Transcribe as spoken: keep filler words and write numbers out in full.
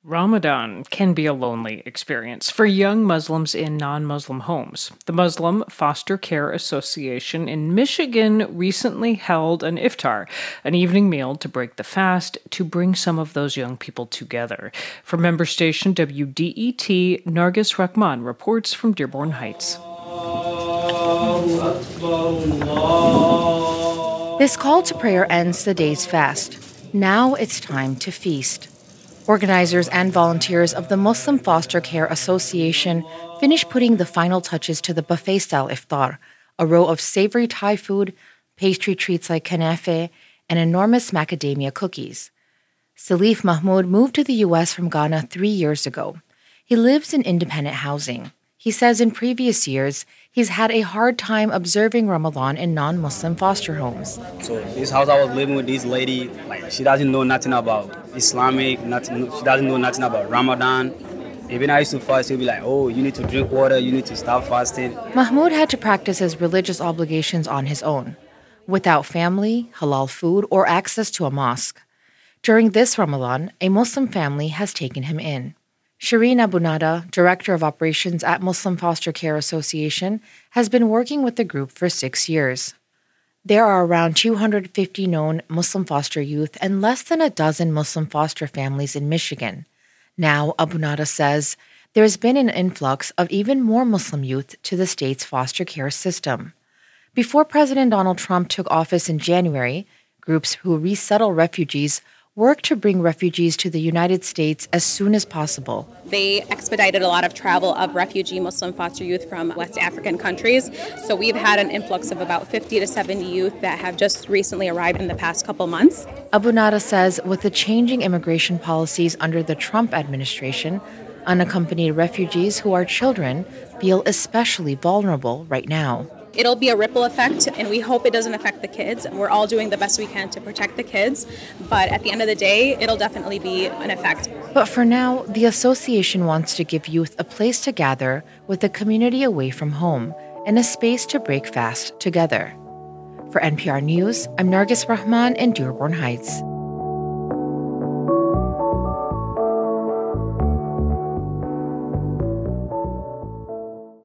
Ramadan can be a lonely experience for young Muslims in non Muslim homes. The Muslim Foster Care Association in Michigan recently held an iftar, an evening meal to break the fast, to bring some of those young people together. From member station W D E T, Nargis Rahman reports from Dearborn Heights. This call to prayer ends the day's fast. Now it's time to feast. Organizers and volunteers of the Muslim Foster Care Association finished putting the final touches to the buffet-style iftar, a row of savory Thai food, pastry treats like kanafe, and enormous macadamia cookies. Salif Mahmoud moved to the U S from Ghana three years ago. He lives in independent housing. He says in previous years, he's had a hard time observing Ramadan in non-Muslim foster homes. So this house I was living with, this lady, like she doesn't know nothing about Islamic, nothing, she doesn't know nothing about Ramadan. Even I used to fast, she'll be like, oh, you need to drink water, you need to stop fasting. Mahmoud had to practice his religious obligations on his own, without family, halal food, or access to a mosque. During this Ramadan, a Muslim family has taken him in. Shireen Abunada, Director of Operations at Muslim Foster Care Association, has been working with the group for six years. There are around two hundred fifty known Muslim foster youth and less than a dozen Muslim foster families in Michigan. Now, Abunada says, there has been an influx of even more Muslim youth to the state's foster care system. Before President Donald Trump took office in January, groups who resettle refugees work to bring refugees to the United States as soon as possible. They expedited a lot of travel of refugee Muslim foster youth from West African countries. So we've had an influx of about fifty to seventy youth that have just recently arrived in the past couple months. Abunada says with the changing immigration policies under the Trump administration, unaccompanied refugees who are children feel especially vulnerable right now. It'll be a ripple effect, and we hope it doesn't affect the kids. We're all doing the best we can to protect the kids, but at the end of the day, it'll definitely be an effect. But for now, the association wants to give youth a place to gather with a community away from home and a space to break fast together. For N P R News, I'm Nargis Rahman in Dearborn Heights.